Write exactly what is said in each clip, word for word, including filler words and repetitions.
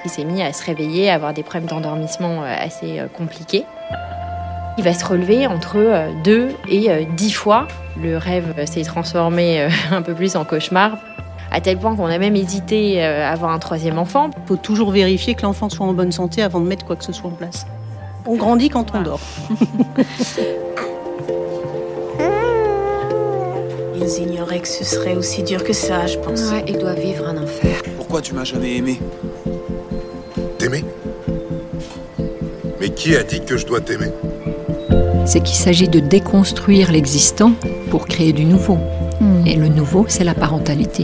qu'il s'est mis à se réveiller, à avoir des problèmes d'endormissement assez compliqués. Il va se relever entre deux et dix fois. Le rêve s'est transformé un peu plus en cauchemar, à tel point qu'on a même hésité à avoir un troisième enfant. Il faut toujours vérifier que l'enfant soit en bonne santé avant de mettre quoi que ce soit en place. On grandit quand on dort. Ils ignoraient que ce serait aussi dur que ça, je pense. Ouais, ils doivent vivre un enfer. Pourquoi tu m'as jamais aimé ? T'aimer ? Mais qui a dit que je dois t'aimer ? C'est qu'il s'agit de déconstruire l'existant pour créer du nouveau. Mmh. Et le nouveau, c'est la parentalité.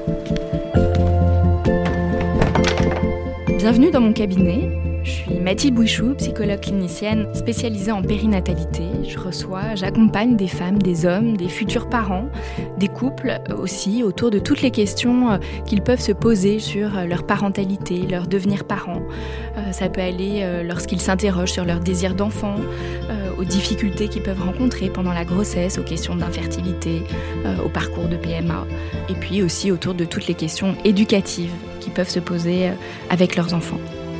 Bienvenue dans mon cabinet. Je suis Mathilde Bouichou, psychologue clinicienne spécialisée en périnatalité. Je reçois, j'accompagne des femmes, des hommes, des futurs parents, des couples aussi, autour de toutes les questions qu'ils peuvent se poser sur leur parentalité, leur devenir parent. Ça peut aller lorsqu'ils s'interrogent sur leur désir d'enfant, aux difficultés qu'ils peuvent rencontrer pendant la grossesse, aux questions d'infertilité, au parcours de P M A, et puis aussi autour de toutes les questions éducatives qui peuvent se poser avec leurs enfants.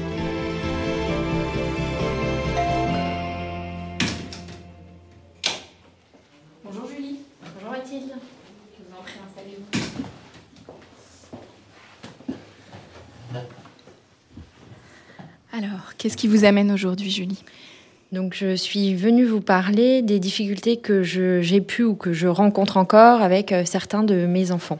Bonjour Julie. Bonjour Mathilde. Je vous en prie, installez-vous. Alors, qu'est-ce qui vous amène aujourd'hui, Julie ? Donc, je suis venue vous parler des difficultés que je, j'ai pu ou que je rencontre encore avec euh, certains de mes enfants.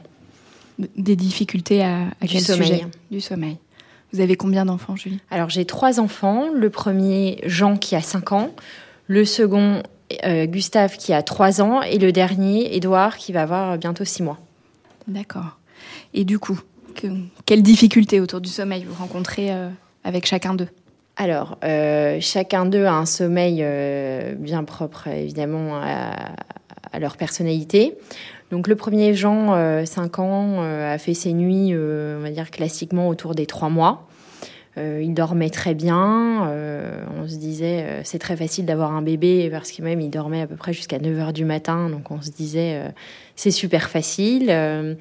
Des difficultés à, à du quel sommeil. sujet ? Du sommeil. Vous avez combien d'enfants, Julie ? Alors, j'ai trois enfants. Le premier, Jean, qui a cinq ans. Le second, euh, Gustave, qui a trois ans. Et le dernier, Édouard, qui va avoir bientôt six mois. D'accord. Et du coup, que, quelles difficultés autour du sommeil vous rencontrez euh, avec chacun d'eux ? Alors, euh, chacun d'eux a un sommeil euh, bien propre, évidemment, à, à leur personnalité. Donc, le premier, Jean, euh, cinq ans, euh, a fait ses nuits, euh, on va dire, classiquement autour des trois mois. Euh, il dormait très bien. Euh, on se disait, euh, c'est très facile d'avoir un bébé, parce que même, il dormait à peu près jusqu'à neuf heures du matin. Donc, on se disait, euh, c'est super facile. Euh,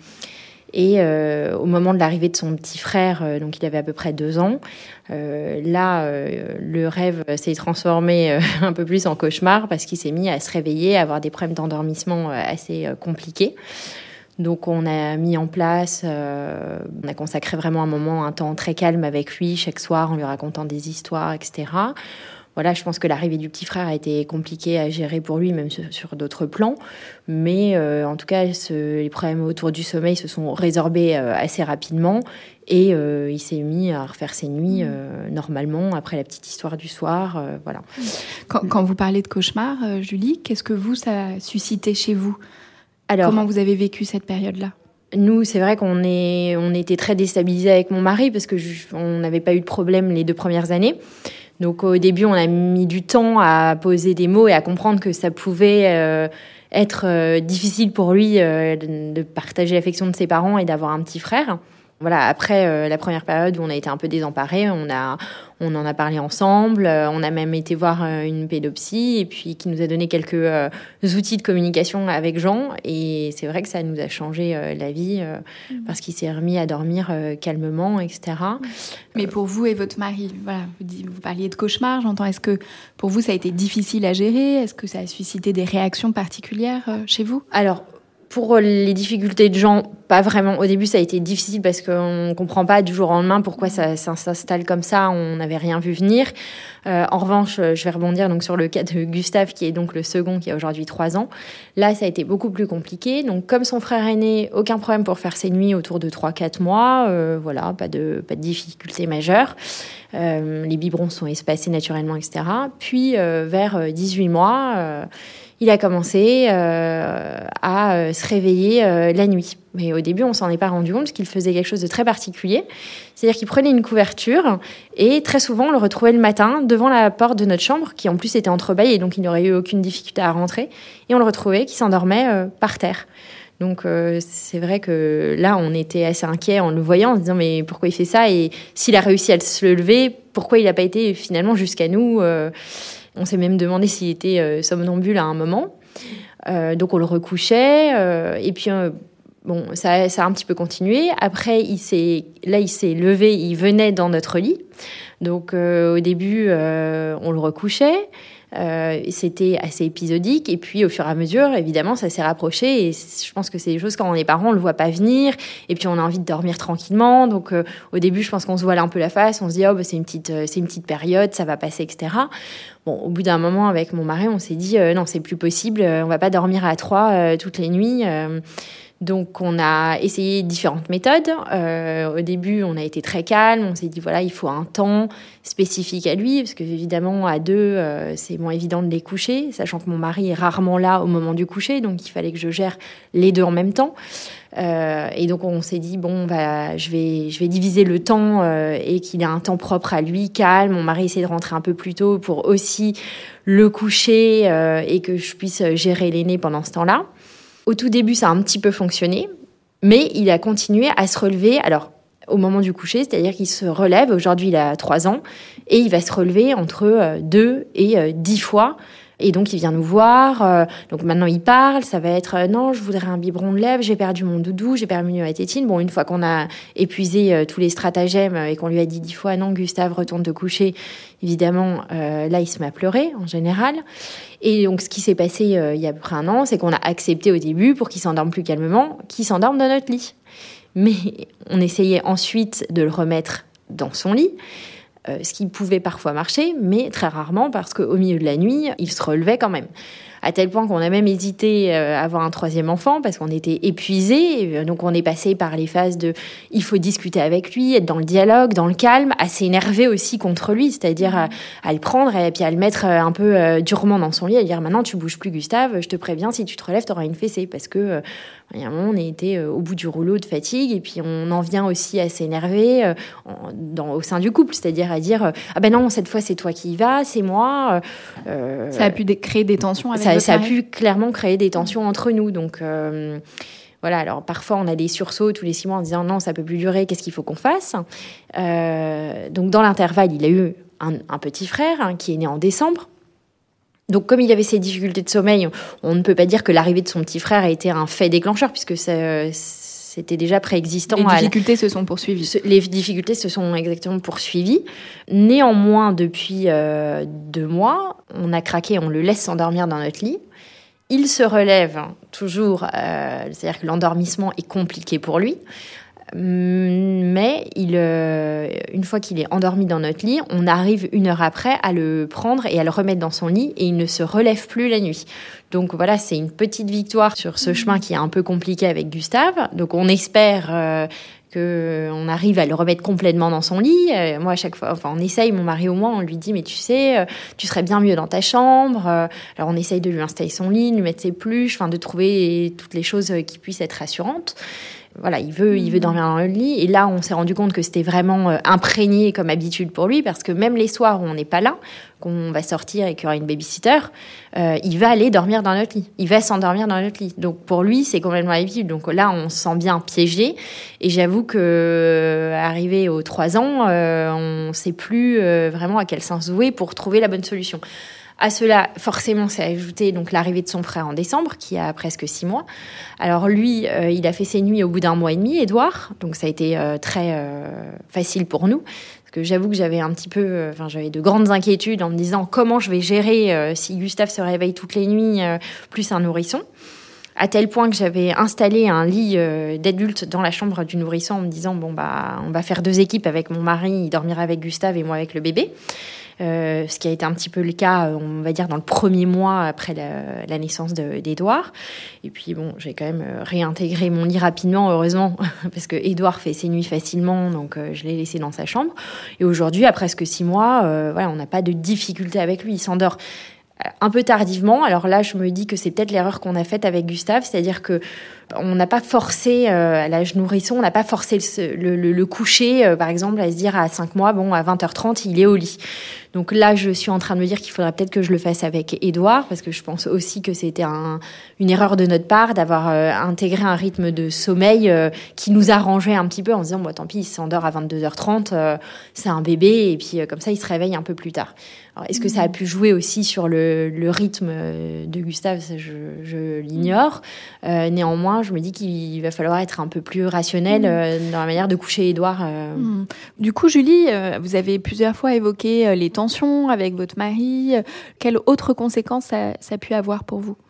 Et euh, au moment de l'arrivée de son petit frère, euh, donc il avait à peu près deux ans, euh, là, euh, le rêve s'est transformé euh, un peu plus en cauchemar parce qu'il s'est mis à se réveiller, à avoir des problèmes d'endormissement euh, assez euh, compliqués. Donc on a mis en place, euh, on a consacré vraiment un moment, un temps très calme avec lui, chaque soir en lui racontant des histoires, et cetera. Voilà, je pense que l'arrivée du petit frère a été compliquée à gérer pour lui, même sur, sur d'autres plans. Mais euh, en tout cas, ce, les problèmes autour du sommeil se sont résorbés euh, assez rapidement. Et euh, il s'est mis à refaire ses nuits euh, normalement, après la petite histoire du soir. Euh, voilà. Quand, quand vous parlez de cauchemar, euh, Julie, qu'est-ce que vous, ça a suscité chez vous ? Alors, comment vous avez vécu cette période-là ? Nous, c'est vrai qu'on est, on était très déstabilisés avec mon mari parce que je, on n'avait pas eu de problème les deux premières années. Donc au début, on a mis du temps à poser des mots et à comprendre que ça pouvait euh, être euh, difficile pour lui euh, de, de partager l'affection de ses parents et d'avoir un petit frère. Voilà, après euh, la première période où on a été un peu désemparés, on a, on en a parlé ensemble. Euh, on a même été voir euh, une pédopsie et puis qui nous a donné quelques euh, outils de communication avec Jean. Et c'est vrai que ça nous a changé euh, la vie euh, mmh. parce qu'il s'est remis à dormir euh, calmement, et cetera. Mais pour vous et votre mari, voilà, vous, vous parliez de cauchemar, j'entends. Est-ce que pour vous ça a été difficile à gérer ? Est-ce que ça a suscité des réactions particulières euh, chez vous ? Alors, pour les difficultés de Jean, pas vraiment. Au début, ça a été difficile parce qu'on ne comprend pas du jour au lendemain pourquoi ça, ça s'installe comme ça. On n'avait rien vu venir. Euh, en revanche, je vais rebondir donc sur le cas de Gustave, qui est donc le second, qui a aujourd'hui trois ans. Là, ça a été beaucoup plus compliqué. Donc, comme son frère aîné, aucun problème pour faire ses nuits autour de trois quatre mois. Euh, voilà, pas de, pas de difficultés majeures. Euh, les biberons sont espacés naturellement, et cetera. Puis, euh, vers dix-huit mois... Euh, il a commencé euh, à euh, se réveiller euh, la nuit. Mais au début, on s'en est pas rendu compte parce qu'il faisait quelque chose de très particulier. C'est-à-dire qu'il prenait une couverture et très souvent, on le retrouvait le matin devant la porte de notre chambre, qui en plus était entrebâillée, donc il n'aurait eu aucune difficulté à rentrer. Et on le retrouvait qui s'endormait euh, par terre. Donc euh, c'est vrai que là, on était assez inquiets en le voyant, en se disant mais pourquoi il fait ça ? Et s'il a réussi à se lever, pourquoi il n'a pas été finalement jusqu'à nous ? euh, On s'est même demandé s'il était euh, somnambule à un moment. Euh, donc on le recouchait. Euh, et puis euh, Bon, ça, ça a un petit peu continué. Après, il s'est, là, il s'est levé, il venait dans notre lit. Donc, euh, au début, euh, on le recouchait. Euh, c'était assez épisodique. Et puis, au fur et à mesure, évidemment, ça s'est rapproché. Et je pense que c'est des choses, quand on est parents, on le voit pas venir. Et puis, on a envie de dormir tranquillement. Donc, euh, au début, je pense qu'on se voile un peu la face. On se dit, oh, bah, c'est une petite, euh, c'est une petite période, ça va passer, et cetera. Bon, au bout d'un moment, avec mon mari, on s'est dit, euh, non, c'est plus possible. On va pas dormir à trois euh, toutes les nuits. Euh, Donc, on a essayé différentes méthodes. Euh, au début, on a été très calme. On s'est dit, voilà, il faut un temps spécifique à lui, parce que évidemment, à deux, euh, c'est moins évident de les coucher, sachant que mon mari est rarement là au moment du coucher, donc il fallait que je gère les deux en même temps. Euh, et donc, on s'est dit, bon, bah, je vais, je vais diviser le temps euh, et qu'il ait un temps propre à lui, calme. Mon mari essaie de rentrer un peu plus tôt pour aussi le coucher euh, et que je puisse gérer l'aîné pendant ce temps-là. Au tout début, ça a un petit peu fonctionné, mais il a continué à se relever. Alors, au moment du coucher, c'est-à-dire qu'il se relève. Aujourd'hui, il a trois ans et il va se relever entre deux et dix fois. Et donc, il vient nous voir. Donc, maintenant, il parle. Ça va être euh, « Non, je voudrais un biberon de lait. J'ai perdu mon doudou. J'ai perdu ma tétine. » Bon, une fois qu'on a épuisé euh, tous les stratagèmes et qu'on lui a dit dix fois « Non, Gustave, retourne te coucher », évidemment, euh, là, il se met à pleurer, en général. Et donc, ce qui s'est passé euh, il y a à peu près un an, c'est qu'on a accepté au début, pour qu'il s'endorme plus calmement, qu'il s'endorme dans notre lit. Mais on essayait ensuite de le remettre dans son lit. Euh, ce qui pouvait parfois marcher, mais très rarement, parce qu'au milieu de la nuit, il se relevait quand même. À tel point qu'on a même hésité à avoir un troisième enfant, parce qu'on était épuisés. Donc on est passé par les phases de « il faut discuter avec lui, être dans le dialogue, dans le calme », à s'énerver aussi contre lui, c'est-à-dire à, à le prendre et puis à le mettre un peu euh, durement dans son lit, à dire « maintenant tu bouges plus Gustave, je te préviens, si tu te relèves, t'auras une fessée », parce que euh, il y a un moment, on était au bout du rouleau de fatigue, et puis on en vient aussi à s'énerver euh, dans, au sein du couple, c'est-à-dire à dire « ah ben non, cette fois c'est toi qui y vas, c'est moi euh, ». Ça a pu dé- créer des tensions avec ça, votre ça a mari. pu clairement créer des tensions entre nous, donc euh, voilà. Alors parfois on a des sursauts tous les six mois en disant non, ça peut plus durer, qu'est-ce qu'il faut qu'on fasse. Euh, donc dans l'intervalle, il a eu un, un petit frère hein, qui est né en décembre. Donc comme il avait ces difficultés de sommeil, on ne peut pas dire que l'arrivée de son petit frère a été un fait déclencheur, puisque ça, c'était déjà préexistant. Les difficultés se sont poursuivies. Les difficultés se sont exactement poursuivies. Néanmoins, depuis euh, deux mois, on a craqué, on le laisse s'endormir dans notre lit. Il se relève toujours, euh, c'est-à-dire que l'endormissement est compliqué pour lui. Mais il, euh, une fois qu'il est endormi dans notre lit, on arrive une heure après à le prendre et à le remettre dans son lit, et il ne se relève plus la nuit. Donc voilà, c'est une petite victoire sur ce chemin qui est un peu compliqué avec Gustave. Donc on espère euh, qu'on arrive à le remettre complètement dans son lit. Euh, moi, à chaque fois, enfin, on essaye, mon mari au moins, on lui dit, mais tu sais, euh, tu serais bien mieux dans ta chambre. Euh, alors on essaye de lui installer son lit, de lui mettre ses peluches, enfin de trouver toutes les choses qui puissent être rassurantes. Voilà, il veut, il veut dormir dans le lit. Et là, on s'est rendu compte que c'était vraiment euh, imprégné comme habitude pour lui, parce que même les soirs où on n'est pas là, qu'on va sortir et qu'il y aura une babysitter, euh, il va aller dormir dans notre lit. Il va s'endormir dans notre lit. Donc pour lui, c'est complètement habitude. Donc là, on se sent bien piégé. Et j'avoue que euh, arrivé aux trois ans, euh, on ne sait plus euh, vraiment à quel sens jouer pour trouver la bonne solution. À cela, forcément, s'est ajouté donc l'arrivée de son frère en décembre, qui a presque six mois. Alors lui, euh, il a fait ses nuits au bout d'un mois et demi, Édouard. Donc ça a été euh, très euh, facile pour nous. Parce que j'avoue que j'avais un petit peu, enfin euh, j'avais de grandes inquiétudes en me disant comment je vais gérer euh, si Gustave se réveille toutes les nuits, euh, plus un nourrisson. À tel point que j'avais installé un lit euh, d'adulte dans la chambre du nourrisson en me disant bon bah on va faire deux équipes avec mon mari, il dormira avec Gustave et moi avec le bébé. Euh, ce qui a été un petit peu le cas, on va dire, dans le premier mois après la, la naissance de, d'Édouard. Et puis, bon, j'ai quand même réintégré mon lit rapidement, heureusement, parce que Édouard fait ses nuits facilement, donc euh, je l'ai laissé dans sa chambre. Et aujourd'hui, à presque six mois, euh, voilà, on n'a pas de difficulté avec lui. Il s'endort un peu tardivement. Alors là, je me dis que c'est peut-être l'erreur qu'on a faite avec Gustave, c'est-à-dire que on n'a pas forcé euh, à l'âge nourrisson, on n'a pas forcé le, le, le, le coucher, euh, par exemple, à se dire à cinq mois, bon, à vingt heures trente, il est au lit. Donc là, je suis en train de me dire qu'il faudrait peut-être que je le fasse avec Édouard, parce que je pense aussi que c'était un, une erreur de notre part d'avoir euh, intégré un rythme de sommeil euh, qui nous arrangeait un petit peu en se disant, bon, tant pis, il s'endort à vingt-deux heures trente, euh, c'est un bébé, et puis euh, comme ça, il se réveille un peu plus tard. Alors, est-ce que ça a pu jouer aussi sur le, le rythme de Gustave? Ça, je, je l'ignore. Euh, néanmoins, je me dis qu'il va falloir être un peu plus rationnel euh, dans la manière de coucher Édouard. Euh. Mmh. Du coup, Julie, euh, vous avez plusieurs fois évoqué euh, les tensions avec votre mari. Quelles autres conséquences ça, ça a pu avoir pour vous?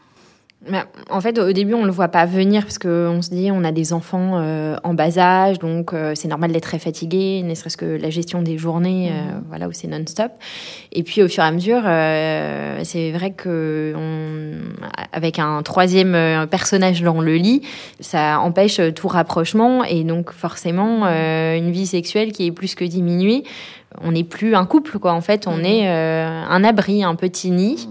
En fait, au début, on le voit pas venir parce qu'on se dit on a des enfants euh, en bas âge, donc euh, c'est normal d'être très fatigué, ne serait-ce que la gestion des journées, euh, mmh. voilà, où c'est non-stop. Et puis, au fur et à mesure, euh, c'est vrai que on, avec un troisième personnage dans le lit, ça empêche tout rapprochement et donc forcément euh, une vie sexuelle qui est plus que diminuée. On n'est plus un couple, quoi. En fait, on mmh. est euh, un abri, un petit nid.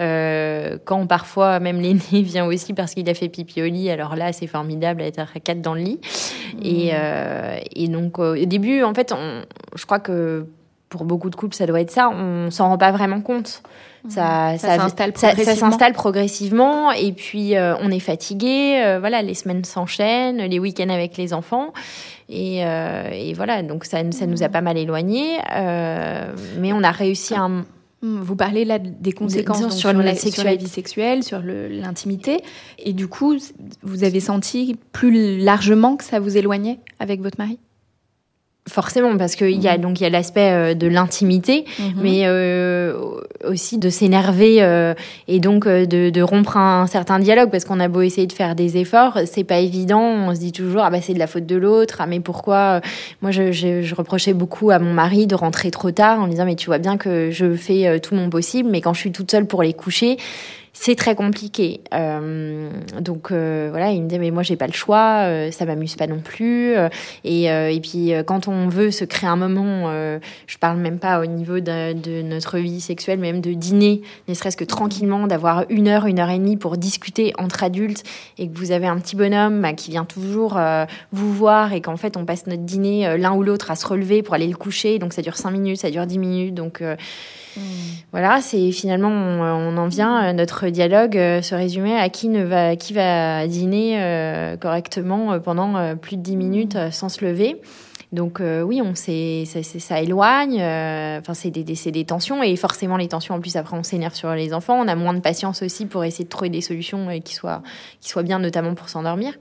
Euh, quand parfois, même l'aîné vient aussi parce qu'il a fait pipi au lit, alors là, c'est formidable d'être à quatre dans le lit. Mmh. Et, euh, et donc, au début, en fait, on, je crois que pour beaucoup de couples, ça doit être ça. On s'en rend pas vraiment compte. Ça, ça, ça, s'installe ça, ça s'installe progressivement et puis euh, on est fatigué. Euh, voilà, les semaines s'enchaînent, les week-ends avec les enfants. Et, euh, et voilà, donc ça, ça nous a pas mal éloignés. Euh, mais on a réussi à... Vous parlez là des conséquences sur, donc, sur, sur, la, sur la vie sexuelle, sur le, l'intimité. Et du coup, vous avez senti plus largement que ça vous éloignait avec votre mari ? Forcément, parce qu'il mmh. y a donc il y a l'aspect euh, de l'intimité, mmh. mais euh, aussi de s'énerver euh, et donc euh, de, de rompre un, un certain dialogue, parce qu'on a beau essayer de faire des efforts, c'est pas évident. On se dit toujours ah bah c'est de la faute de l'autre, ah mais pourquoi? Moi je, je, je reprochais beaucoup à mon mari de rentrer trop tard en disant mais tu vois bien que je fais euh, tout mon possible, mais quand je suis toute seule pour les coucher, c'est très compliqué. Euh, donc euh, voilà, il me dit mais moi j'ai pas le choix, euh, ça m'amuse pas non plus. Euh, et, euh, et puis euh, quand on veut se créer un moment, euh, je parle même pas au niveau de, de notre vie sexuelle, mais même de dîner, ne serait-ce que tranquillement, d'avoir une heure, une heure et demie pour discuter entre adultes, et que vous avez un petit bonhomme bah, qui vient toujours euh, vous voir, et qu'en fait on passe notre dîner euh, l'un ou l'autre à se relever pour aller le coucher. Donc ça dure cinq minutes, ça dure dix minutes. Donc euh, Mmh. voilà, c'est finalement on, on en vient notre dialogue euh, se résumer à qui ne va qui va dîner euh, correctement euh, pendant euh, plus de dix minutes euh, sans se lever. Donc euh, oui, on s'est, ça, ça éloigne. Enfin, euh, c'est des, des, c'est des tensions, et forcément les tensions. En plus, après, on s'énerve sur les enfants. On a moins de patience aussi pour essayer de trouver des solutions euh, qui soient qui soient bien, notamment pour s'endormir.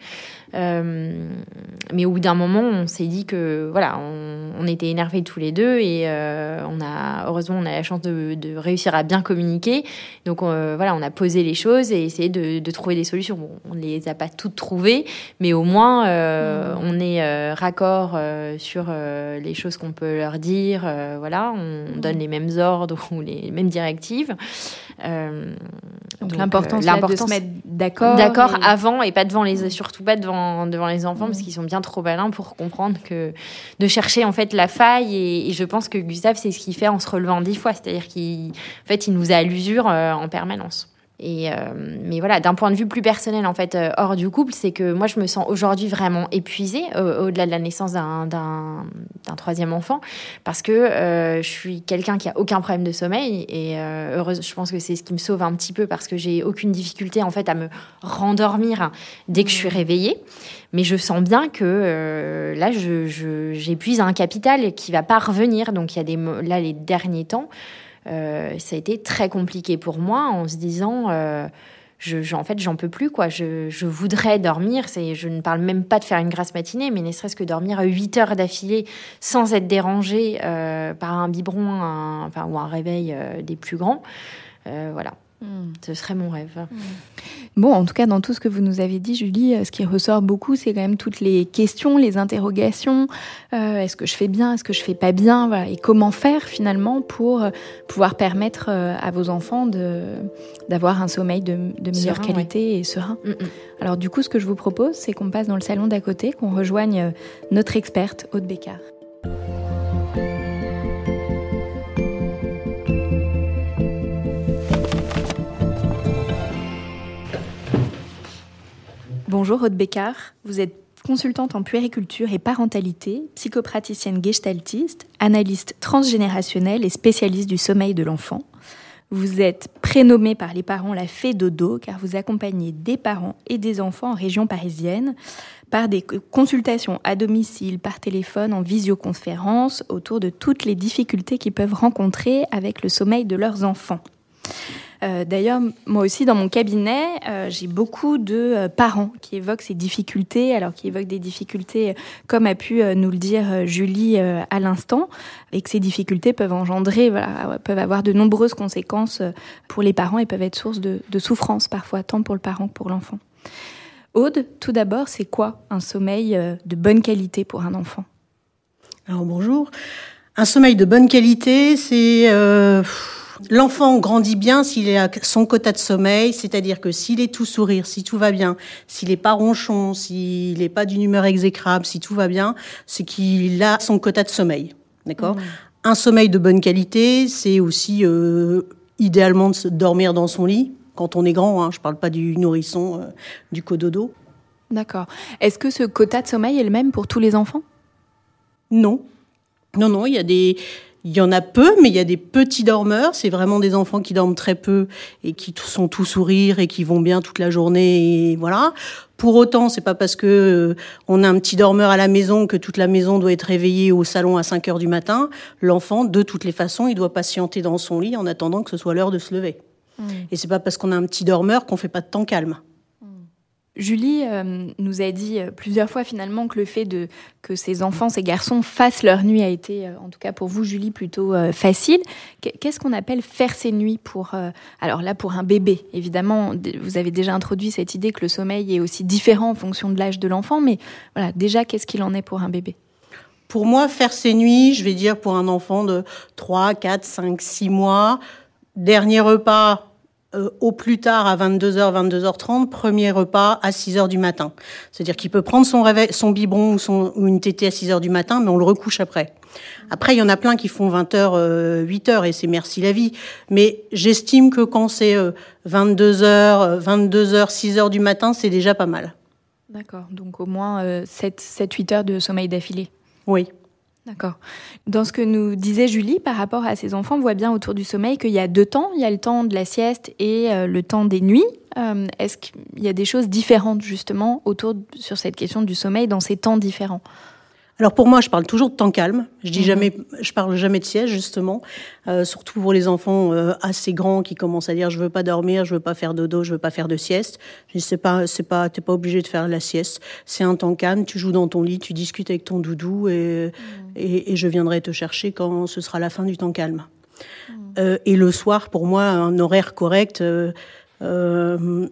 Euh, mais au bout d'un moment, on s'est dit que voilà, on, on était énervés tous les deux, et euh, on a heureusement on a la chance de, de réussir à bien communiquer. Donc euh, voilà, on a posé les choses et essayé de, de trouver des solutions. Bon, on les a pas toutes trouvées, mais au moins euh, mmh. on est euh, raccord. Euh, sur euh, les choses qu'on peut leur dire, euh, voilà, on donne les mêmes ordres ou les mêmes directives. Euh, donc, donc l'importance, euh, l'importance de se mettre d'accord, d'accord et... avant, et pas devant les, surtout pas devant devant les enfants, mmh. parce qu'ils sont bien trop malins pour comprendre que de chercher en fait la faille. Et, et je pense que Gustave, c'est ce qu'il fait en se relevant dix fois, c'est-à-dire qu'il, en fait, il nous a à l'usure euh, en permanence. Et euh, mais voilà, d'un point de vue plus personnel, en fait, euh, hors du couple, c'est que moi, je me sens aujourd'hui vraiment épuisée euh, au-delà de la naissance d'un, d'un, d'un troisième enfant, parce que euh, je suis quelqu'un qui a aucun problème de sommeil, et euh, heureuse, je pense que c'est ce qui me sauve un petit peu, parce que j'ai aucune difficulté en fait à me rendormir dès que je suis réveillée. Mais je sens bien que euh, là, je, je, j'épuise un capital qui va pas revenir. Donc il y a des là les derniers temps. Euh, ça a été très compliqué pour moi, en se disant euh, je, je, en fait j'en peux plus quoi. Je, je voudrais dormir, c'est, je ne parle même pas de faire une grasse matinée, mais ne serait-ce que dormir huit heures d'affilée sans être dérangée euh, par un biberon un, enfin, ou un réveil euh, des plus grands, euh, voilà. Mmh. Ce serait mon rêve. Mmh. Bon, en tout cas, dans tout ce que vous nous avez dit, Julie, ce qui ressort beaucoup, c'est quand même toutes les questions, les interrogations. Euh, est-ce que je fais bien? Est-ce que je fais pas bien? Voilà. Et comment faire, finalement, pour euh, pouvoir permettre euh, à vos enfants de, d'avoir un sommeil de, de meilleure serein, qualité ouais. et serein. Mmh. Alors, du coup, ce que je vous propose, c'est qu'on passe dans le salon d'à côté, qu'on rejoigne notre experte, Aude Bécard. Bonjour Aude Bécard, vous êtes consultante en puériculture et parentalité, psychopraticienne gestaltiste, analyste transgénérationnelle et spécialiste du sommeil de l'enfant. Vous êtes prénommée par les parents la Fée Dodo car vous accompagnez des parents et des enfants en région parisienne par des consultations à domicile, par téléphone, en visioconférence, autour de toutes les difficultés qu'ils peuvent rencontrer avec le sommeil de leurs enfants. Euh, d'ailleurs, moi aussi, dans mon cabinet, euh, j'ai beaucoup de euh, parents qui évoquent ces difficultés, alors qui évoquent des difficultés, euh, comme a pu euh, nous le dire euh, Julie euh, à l'instant, et que ces difficultés peuvent engendrer, voilà, peuvent avoir de nombreuses conséquences euh, pour les parents et peuvent être source de, de souffrance parfois, tant pour le parent que pour l'enfant. Aude, tout d'abord, c'est quoi un sommeil euh, de bonne qualité pour un enfant ? Alors bonjour. Un sommeil de bonne qualité, c'est... Euh... L'enfant grandit bien s'il est à son quota de sommeil, c'est-à-dire que s'il est tout sourire, si tout va bien, s'il n'est pas ronchon, s'il n'est pas d'une humeur exécrable, si tout va bien, c'est qu'il a son quota de sommeil. D'accord ? Mmh. Un sommeil de bonne qualité, c'est aussi euh, idéalement de se dormir dans son lit, quand on est grand, hein, je ne parle pas du nourrisson, euh, du cododo. D'accord. Est-ce que ce quota de sommeil est le même pour tous les enfants ? Non. Non, non, il y a des... Il y en a peu, mais il y a des petits dormeurs. C'est vraiment des enfants qui dorment très peu et qui sont tout sourire et qui vont bien toute la journée. Et voilà. Pour autant, c'est pas parce que euh, on a un petit dormeur à la maison que toute la maison doit être réveillée au salon à cinq heures du matin. L'enfant, de toutes les façons, il doit patienter dans son lit en attendant que ce soit l'heure de se lever. Mmh. Et c'est pas parce qu'on a un petit dormeur qu'on fait pas de temps calme. Julie euh, nous a dit plusieurs fois finalement que le fait de, que ces enfants, ces garçons fassent leur nuit a été, euh, en tout cas pour vous Julie, plutôt euh, facile. Qu'est-ce qu'on appelle faire ses nuits pour, euh, alors là pour un bébé, évidemment, vous avez déjà introduit cette idée que le sommeil est aussi différent en fonction de l'âge de l'enfant, mais voilà, déjà qu'est-ce qu'il en est pour un bébé ? Pour moi, faire ses nuits, je vais dire pour un enfant de trois, quatre, cinq, six mois, dernier repas Euh, au plus tard à vingt-deux heures, vingt-deux heures trente, premier repas à six heures du matin. C'est-à-dire qu'il peut prendre son réveil, son biberon ou, son, ou une tétée à six heures du matin, mais on le recouche après. Après, il y en a plein qui font vingt heures, euh, huit heures, et c'est merci la vie. Mais j'estime que quand c'est euh, vingt-deux heures, vingt-deux heures, six heures du matin, c'est déjà pas mal. D'accord, donc au moins euh, sept, huit heures de sommeil d'affilée. Oui. D'accord. Dans ce que nous disait Julie par rapport à ses enfants, on voit bien autour du sommeil qu'il y a deux temps. Il y a le temps de la sieste et euh, le temps des nuits. Euh, est-ce qu'il y a des choses différentes justement autour de, sur cette question du sommeil dans ces temps différents ? Alors pour moi, je parle toujours de temps calme. Je dis mmh. jamais, je parle jamais de sieste justement, euh, surtout pour les enfants euh, assez grands qui commencent à dire je veux pas dormir, je veux pas faire dodo, je veux pas faire de sieste. Je dis c'est pas, c'est pas, t'es pas obligé de faire la sieste. C'est un temps calme. Tu joues dans ton lit, tu discutes avec ton doudou et mmh. et, et je viendrai te chercher quand ce sera la fin du temps calme. Mmh. Euh, et le soir, pour moi, un horaire correct. Euh, euh,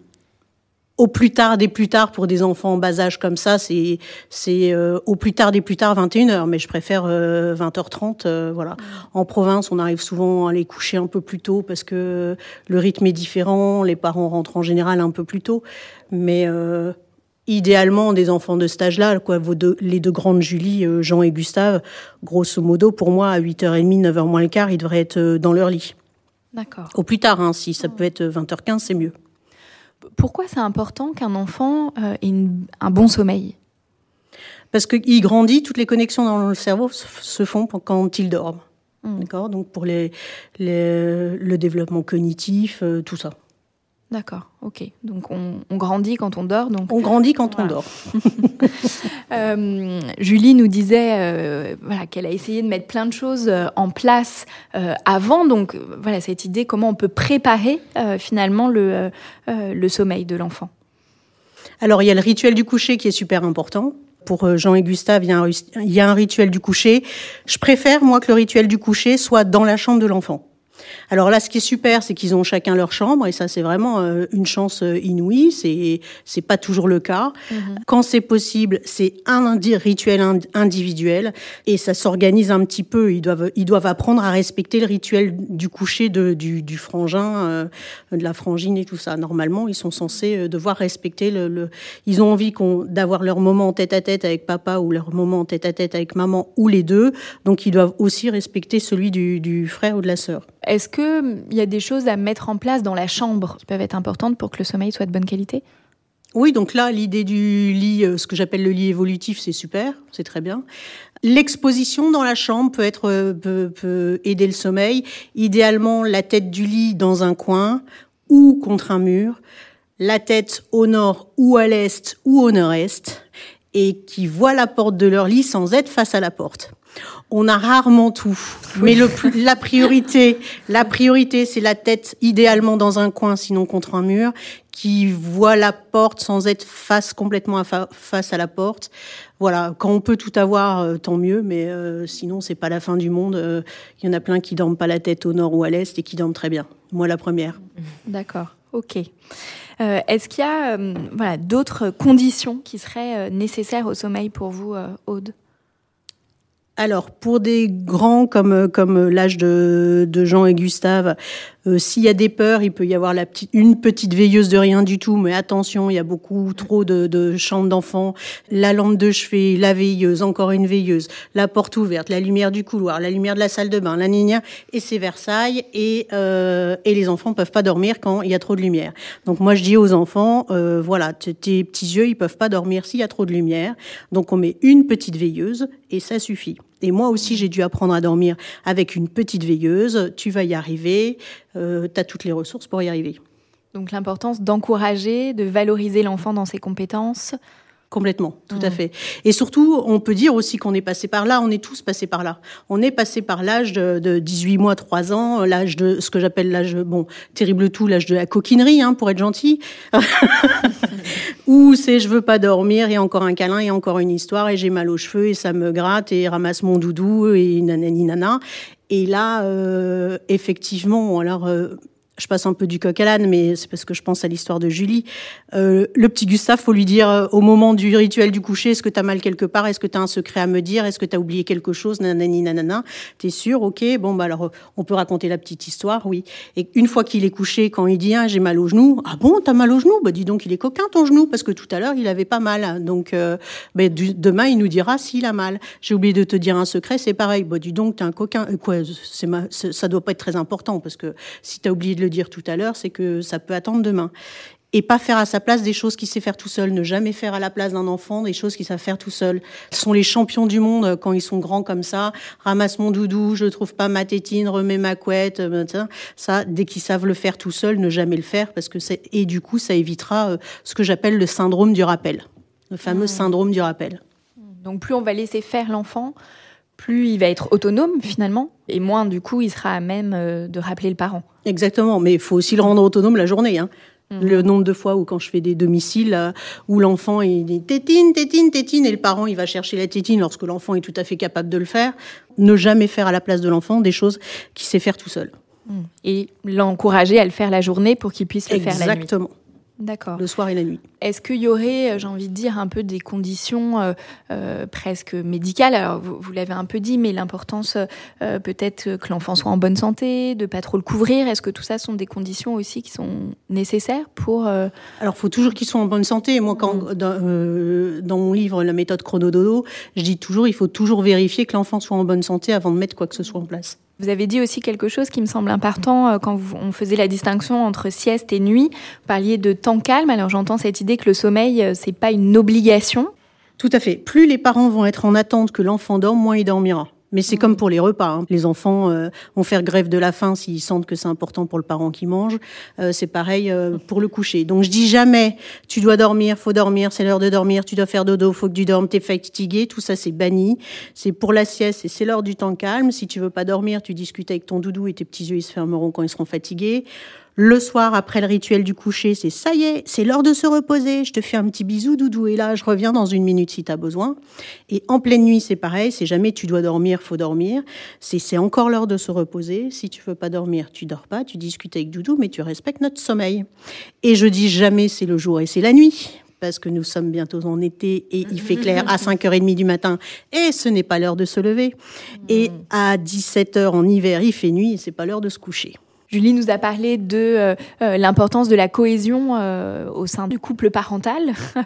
Au plus tard des plus tard pour des enfants en bas âge comme ça, c'est c'est euh, au plus tard des plus tard vingt et une heures, mais je préfère euh, vingt heures trente. Euh, voilà. En province, on arrive souvent à les coucher un peu plus tôt parce que le rythme est différent. Les parents rentrent en général un peu plus tôt, mais euh, idéalement des enfants de cet âge-là, quoi, vos deux, les deux grandes Julie, euh, Jean et Gustave, grosso modo, pour moi, à huit heures trente, neuf heures moins le quart, ils devraient être dans leur lit. D'accord. Au plus tard, hein, si ça peut être vingt heures quinze, c'est mieux. Pourquoi c'est important qu'un enfant euh, ait une, un bon sommeil ? Parce qu'il grandit, toutes les connexions dans le cerveau se font quand il dort. Mmh. D'accord ? Donc pour les, les, le développement cognitif, euh, tout ça. D'accord, ok. Donc on, on grandit quand on dort. Donc... On grandit quand voilà. on dort. euh, Julie nous disait euh, voilà, qu'elle a essayé de mettre plein de choses en place euh, avant. Donc voilà, cette idée, comment on peut préparer euh, finalement le, euh, le sommeil de l'enfant. Alors il y a le rituel du coucher qui est super important. Pour Jean et Gustave, il y a un, il y a un rituel du coucher. Je préfère, moi, que le rituel du coucher soit dans la chambre de l'enfant. Alors là, ce qui est super, c'est qu'ils ont chacun leur chambre, et ça, c'est vraiment euh, une chance euh, inouïe. C'est c'est pas toujours le cas. Mmh. Quand c'est possible, c'est un indi- rituel ind- individuel, et ça s'organise un petit peu. Ils doivent ils doivent apprendre à respecter le rituel du coucher de du, du frangin, euh, de la frangine et tout ça. Normalement, ils sont censés euh, devoir respecter le, le. Ils ont envie qu'on d'avoir leur moment tête à tête avec papa ou leur moment tête à tête avec maman ou les deux. Donc, ils doivent aussi respecter celui du, du frère ou de la sœur. Est-ce qu'il y a des choses à mettre en place dans la chambre qui peuvent être importantes pour que le sommeil soit de bonne qualité ? Oui, donc là, l'idée du lit, ce que j'appelle le lit évolutif, c'est super, c'est très bien. L'exposition dans la chambre peut être peut, peut aider le sommeil. Idéalement, la tête du lit dans un coin ou contre un mur, la tête au nord ou à l'est ou au nord-est, et qui voient la porte de leur lit sans être face à la porte. On a rarement tout, mais le, la priorité, la priorité, c'est la tête idéalement dans un coin, sinon contre un mur, qui voit la porte sans être face complètement à fa- face à la porte. Voilà, quand on peut tout avoir, euh, tant mieux, mais euh, sinon c'est pas la fin du monde. Il euh, y en a plein qui dorment pas la tête au nord ou à l'est et qui dorment très bien. Moi, la première. D'accord, ok. Euh, est-ce qu'il y a euh, voilà, d'autres conditions qui seraient euh, nécessaires au sommeil pour vous, euh, Aude ? Alors, pour des grands comme comme l'âge de, de Jean et Gustave, euh, s'il y a des peurs, il peut y avoir la petite, une petite veilleuse de rien du tout, mais attention, il y a beaucoup trop de, de chambres d'enfants, la lampe de chevet, la veilleuse, encore une veilleuse, la porte ouverte, la lumière du couloir, la lumière de la salle de bain, la nina, et c'est Versailles, et euh, et les enfants peuvent pas dormir quand il y a trop de lumière. Donc moi je dis aux enfants, euh, voilà, tes petits yeux, ils peuvent pas dormir s'il y a trop de lumière, donc on met une petite veilleuse et ça suffit. Et moi aussi, j'ai dû apprendre à dormir avec une petite veilleuse. Tu vas y arriver. Euh, tu as toutes les ressources pour y arriver. Donc l'importance d'encourager, de valoriser l'enfant dans ses compétences. Complètement, tout mmh. à fait. Et surtout, on peut dire aussi qu'on est passé par là, on est tous passés par là. On est passé par l'âge de, de dix-huit mois, trois ans, l'âge de ce que j'appelle l'âge, bon, terrible tout, l'âge de la coquinerie, hein, pour être gentil. Où c'est je veux pas dormir, et encore un câlin, et encore une histoire, et j'ai mal aux cheveux, et ça me gratte, et ramasse mon doudou, et nanani nana. Et là, euh, effectivement, alors... Euh, je passe un peu du coq à l'âne, mais c'est parce que je pense à l'histoire de Julie. Euh, le petit Gustave, faut lui dire euh, au moment du rituel du coucher, est-ce que t'as mal quelque part? Est-ce que t'as un secret à me dire? Est-ce que t'as oublié quelque chose? Nanani, nanana. T'es sûr? Ok. Bon, bah alors, on peut raconter la petite histoire, oui. Et une fois qu'il est couché, quand il dit, ah, j'ai mal au genou. Ah bon, t'as mal au genou? Bah, dis donc, il est coquin, ton genou, parce que tout à l'heure, il avait pas mal. Donc, euh, bah, du, demain, il nous dira s'il a mal. J'ai oublié de te dire un secret, c'est pareil. Bah, dis donc, t'es un coquin. Euh, quoi, c'est ma, c'est, ça doit pas être très important, parce que si t'as oublié de le dire tout à l'heure, c'est que ça peut attendre demain. Et pas faire à sa place des choses qu'il sait faire tout seul. Ne jamais faire à la place d'un enfant des choses qu'il sait faire tout seul. Ils sont les champions du monde quand ils sont grands comme ça. Ramasse mon doudou, je trouve pas ma tétine, remets ma couette. Ça, dès qu'ils savent le faire tout seul, ne jamais le faire, parce que c'est, et du coup, ça évitera ce que j'appelle le syndrome du rappel. Le fameux mmh. syndrome du rappel. Donc plus on va laisser faire l'enfant, plus il va être autonome finalement, et moins du coup il sera à même de rappeler le parent. Exactement, mais il faut aussi le rendre autonome la journée. Hein. Mmh. Le nombre de fois où quand je fais des domiciles, euh, où l'enfant il dit tétine, tétine, tétine, et le parent il va chercher la tétine lorsque l'enfant est tout à fait capable de le faire. Ne jamais faire à la place de l'enfant des choses qu'il sait faire tout seul. Mmh. Et l'encourager à le faire la journée pour qu'il puisse le Exactement. faire la nuit. Exactement. D'accord. Le soir et la nuit. Est-ce qu'il y aurait, j'ai envie de dire, un peu des conditions euh, euh, presque médicales? Alors, vous, vous l'avez un peu dit, mais l'importance euh, peut-être que l'enfant soit en bonne santé, de pas trop le couvrir. Est-ce que tout ça sont des conditions aussi qui sont nécessaires pour... Euh... Alors, il faut toujours qu'ils soient en bonne santé. Moi, quand mmh. dans, euh, dans mon livre, la méthode chrono-dodo, je dis toujours, il faut toujours vérifier que l'enfant soit en bonne santé avant de mettre quoi que ce soit en place. Vous avez dit aussi quelque chose qui me semble important quand vous, on faisait la distinction entre sieste et nuit. Vous parliez de temps calme. Alors j'entends cette idée que le sommeil, c'est pas une obligation. Tout à fait. Plus les parents vont être en attente que l'enfant dorme, moins il dormira. Mais c'est mmh. comme pour les repas. Hein. Les enfants euh, vont faire grève de la faim s'ils sentent que c'est important pour le parent qui mange. Euh, c'est pareil euh, pour le coucher. Donc je dis jamais, tu dois dormir, faut dormir, c'est l'heure de dormir, tu dois faire dodo, faut que tu dormes, t'es fatigué. Tout ça c'est banni. C'est pour la sieste et c'est l'heure du temps calme. Si tu veux pas dormir, tu discutes avec ton doudou et tes petits yeux ils se fermeront quand ils seront fatigués. Le soir, après le rituel du coucher, c'est ça y est, c'est l'heure de se reposer. Je te fais un petit bisou, doudou, et là, je reviens dans une minute si t'as besoin. Et en pleine nuit, c'est pareil. C'est jamais tu dois dormir, faut dormir. C'est, c'est encore l'heure de se reposer. Si tu veux pas dormir, tu dors pas. Tu discutes avec doudou, mais tu respectes notre sommeil. Et je dis jamais c'est le jour et c'est la nuit. Parce que nous sommes bientôt en été et il fait clair à cinq heures trente du matin et ce n'est pas l'heure de se lever. Et à dix-sept heures en hiver, il fait nuit et c'est pas l'heure de se coucher. Julie nous a parlé de euh, l'importance de la cohésion euh, au sein du couple parental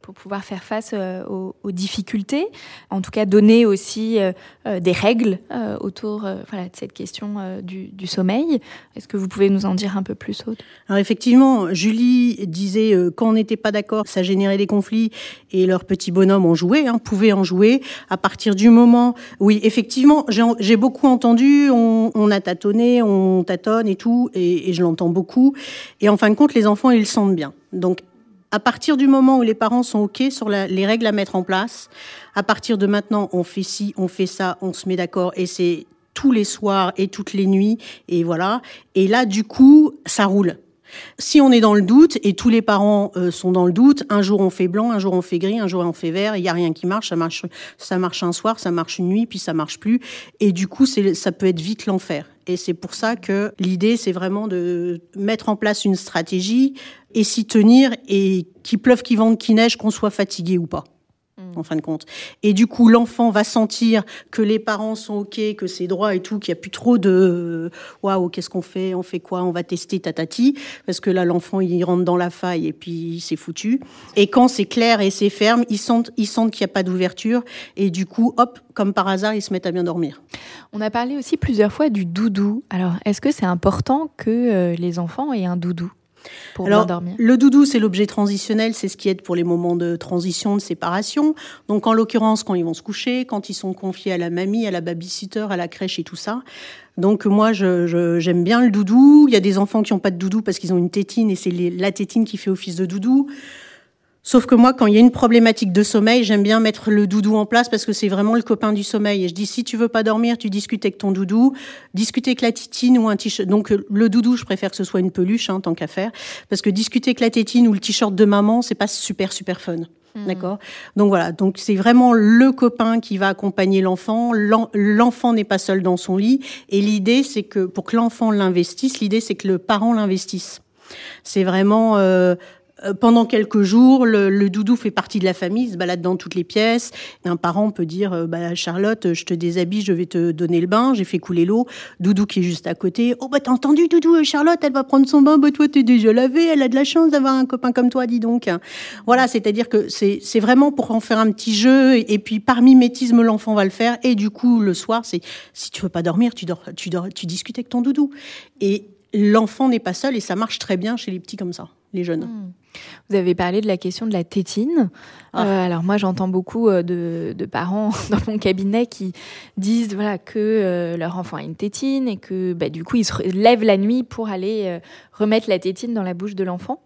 pour pouvoir faire face euh, aux, aux difficultés. En tout cas, donner aussi euh, euh, des règles euh, autour euh, voilà, de cette question euh, du, du sommeil. Est-ce que vous pouvez nous en dire un peu plus, Aude ? Alors effectivement, Julie disait euh, quand on n'était pas d'accord, ça générait des conflits et leurs petits bonhommes en jouaient, hein, pouvaient en jouer. À partir du moment, oui, effectivement, j'ai, j'ai beaucoup entendu, on, on a tâtonné, on tâtonne et tout, et, et je l'entends beaucoup. Et en fin de compte, les enfants, ils le sentent bien. Donc, à partir du moment où les parents sont OK sur la, les règles à mettre en place, à partir de maintenant, on fait ci, on fait ça, on se met d'accord, et c'est tous les soirs et toutes les nuits, et voilà. Et là, du coup, ça roule. Si on est dans le doute, et tous les parents euh, sont dans le doute, un jour on fait blanc, un jour on fait gris, un jour on fait vert, il y a rien qui marche, ça marche, ça marche un soir, ça marche une nuit, puis ça marche plus, et du coup, c'est, ça peut être vite l'enfer. Et c'est pour ça que l'idée, c'est vraiment de mettre en place une stratégie et s'y tenir, et qu'il pleuve, qu'il vente, qu'il neige, qu'on soit fatigué ou pas. En fin de compte. Et du coup, l'enfant va sentir que les parents sont OK, que c'est droit et tout, qu'il n'y a plus trop de « waouh, qu'est-ce qu'on fait ? On fait quoi ? On va tester tatati ?» Parce que là, l'enfant, il rentre dans la faille et puis c'est foutu. Et quand c'est clair et c'est ferme, ils sentent, ils sentent qu'il n'y a pas d'ouverture. Et du coup, hop, comme par hasard, ils se mettent à bien dormir. On a parlé aussi plusieurs fois du doudou. Alors, est-ce que c'est important que euh, les enfants aient un doudou ? Pour Alors, bien dormir. Le doudou, c'est l'objet transitionnel, c'est ce qui aide pour les moments de transition, de séparation. Donc, en l'occurrence, quand ils vont se coucher, quand ils sont confiés à la mamie, à la babysitter, à la crèche et tout ça. Donc, moi, je, je, j'aime bien le doudou. Il y a des enfants qui n'ont pas de doudou parce qu'ils ont une tétine et c'est les, la tétine qui fait office de doudou. Sauf que moi, quand il y a une problématique de sommeil, j'aime bien mettre le doudou en place parce que c'est vraiment le copain du sommeil. Et je dis, si tu veux pas dormir, tu discutes avec ton doudou, discuter avec la tétine ou un t-shirt. Donc, le doudou, je préfère que ce soit une peluche, hein, tant qu'à faire. Parce que discuter avec la tétine ou le t-shirt de maman, c'est pas super, super fun. Mmh. D'accord? Donc voilà. Donc, c'est vraiment le copain qui va accompagner l'enfant. L'en- l'enfant n'est pas seul dans son lit. Et l'idée, c'est que, pour que l'enfant l'investisse, l'idée, c'est que le parent l'investisse. C'est vraiment, euh, pendant quelques jours, le, le doudou fait partie de la famille, il se balade dans toutes les pièces. Un parent peut dire bah, « Charlotte, je te déshabille, je vais te donner le bain, j'ai fait couler l'eau. » Doudou qui est juste à côté. « Oh, bah t'as entendu, Doudou, Charlotte, elle va prendre son bain. Bah toi, t'es déjà lavé, elle a de la chance d'avoir un copain comme toi, dis donc. » Voilà, c'est-à-dire que c'est, c'est vraiment pour en faire un petit jeu. Et, et puis, par mimétisme, l'enfant va le faire. Et du coup, le soir, c'est si tu veux pas dormir, tu, dors, tu, dors, tu discutes avec ton doudou. Et l'enfant n'est pas seul et ça marche très bien chez les petits comme ça, les jeunes. Mmh. Vous avez parlé de la question de la tétine. Ah. Euh, alors moi, j'entends beaucoup de, de parents dans mon cabinet qui disent voilà que euh, leur enfant a une tétine et que bah, du coup, ils se lèvent la nuit pour aller euh, remettre la tétine dans la bouche de l'enfant.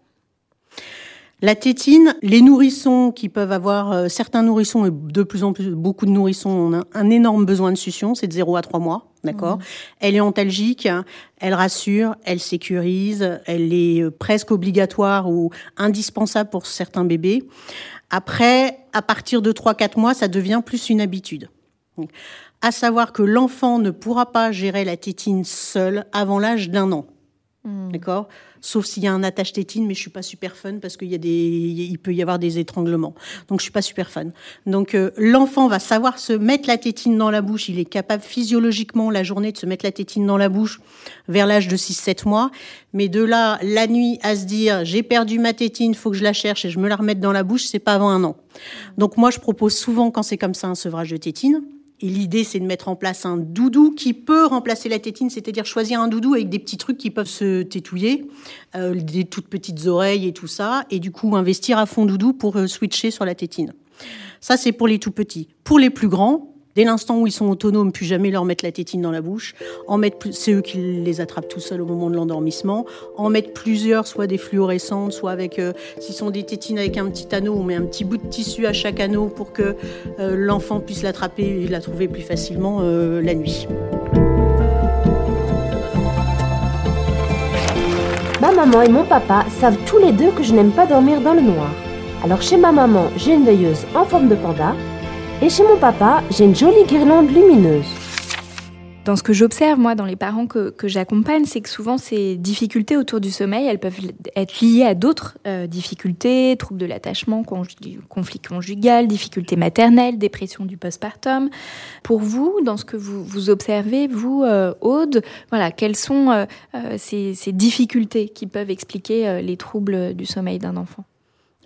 La tétine, les nourrissons qui peuvent avoir, euh, certains nourrissons et de plus en plus, beaucoup de nourrissons ont un, un énorme besoin de succion, c'est de zéro à trois mois, d'accord ? Mmh. Elle est antalgique, elle rassure, elle sécurise, elle est presque obligatoire ou indispensable pour certains bébés. Après, à partir de trois à quatre mois, ça devient plus une habitude. À savoir que l'enfant ne pourra pas gérer la tétine seul avant l'âge d'un an. Mmh. D'accord ? Sauf s'il y a un attache tétine, mais je suis pas super fan parce qu'il y a des, il peut y avoir des étranglements. Donc je suis pas super fan. Donc euh, l'enfant va savoir se mettre la tétine dans la bouche. Il est capable physiologiquement la journée de se mettre la tétine dans la bouche vers l'âge de six sept mois. Mais de là, la nuit, à se dire j'ai perdu ma tétine, faut que je la cherche et je me la remette dans la bouche, c'est pas avant un an. Donc moi je propose souvent quand c'est comme ça un sevrage de tétine. Et l'idée, c'est de mettre en place un doudou qui peut remplacer la tétine, c'est-à-dire choisir un doudou avec des petits trucs qui peuvent se tétouiller, euh, des toutes petites oreilles et tout ça, et du coup investir à fond doudou pour euh, switcher sur la tétine. Ça, c'est pour les tout petits. Pour les plus grands, dès l'instant où ils sont autonomes, plus jamais leur mettre la tétine dans la bouche. En mettre plus, c'est eux qui les attrapent tout seuls au moment de l'endormissement. En mettre plusieurs, soit des fluorescentes, soit avec, euh, s'ils sont des tétines avec un petit anneau, on met un petit bout de tissu à chaque anneau pour que euh, l'enfant puisse l'attraper et la trouver plus facilement euh, la nuit. Ma maman et mon papa savent tous les deux que je n'aime pas dormir dans le noir. Alors chez ma maman, j'ai une veilleuse en forme de panda. Et chez mon papa, j'ai une jolie guirlande lumineuse. Dans ce que j'observe, moi, dans les parents que, que j'accompagne, c'est que souvent, ces difficultés autour du sommeil, elles peuvent être liées à d'autres euh, difficultés, troubles de l'attachement, conj- conflit conjugal, difficultés maternelles, dépression du postpartum. Pour vous, dans ce que vous, vous observez, vous, euh, Aude, voilà, quelles sont euh, euh, ces, ces difficultés qui peuvent expliquer euh, les troubles du sommeil d'un enfant ?